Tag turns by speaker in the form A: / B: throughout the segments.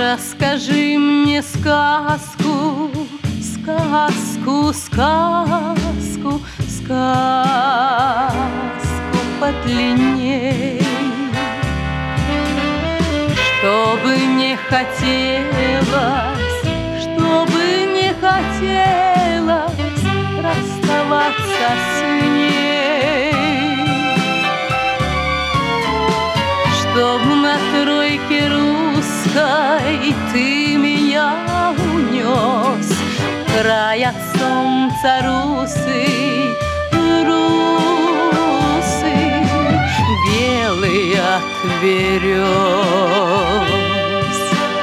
A: Расскажи мне сказку, сказку, сказку, сказку подлинней, чтобы не хотелось, чтобы не хотелось расставаться с ней, чтоб на тройке русской ты меня унес, край от солнца русый, русый, белый от берез.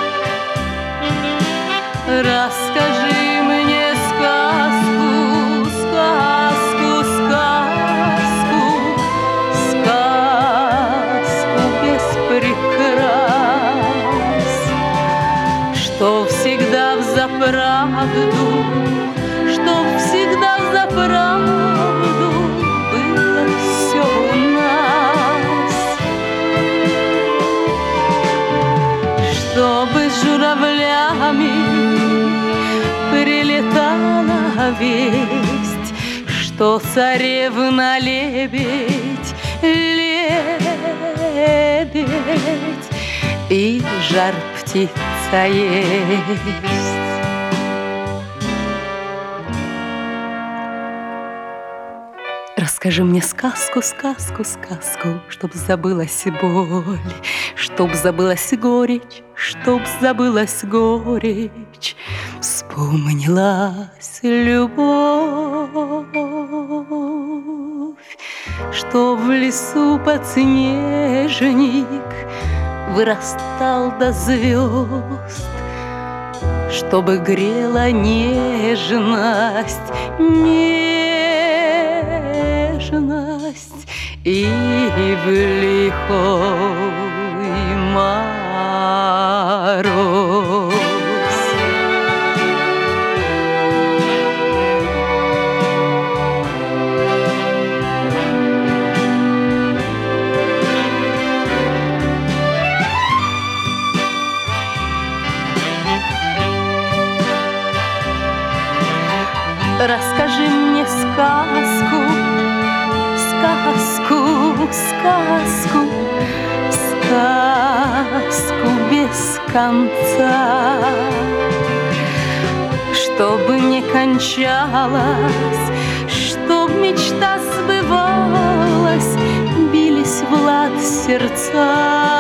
A: Расскажи мне сказку, сказку, сказку, сказку без прикрас, что всегда взаправду, что всегда взаправду было все у нас, чтобы с журавлями прилетала весть, что царевна лебедь, лебедь и жар птица есть. Расскажи мне сказку, сказку, сказку, чтоб забылась боль, чтоб забылась горечь, чтоб забылась горечь, вспомнилась любовь, что в лесу подснежник вырастал до звезд, чтобы грела нежность, нежность и в лихой мороз. Расскажи мне сказку, сказку, сказку, сказку без конца, чтобы не кончалась, чтоб мечта сбывалась, бились в лад сердца.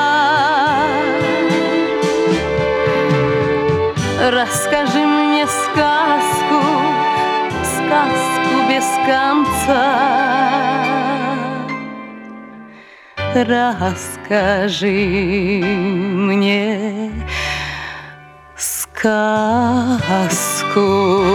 A: Расскажи мне сказку, сказку без конца. Расскажи мне сказку.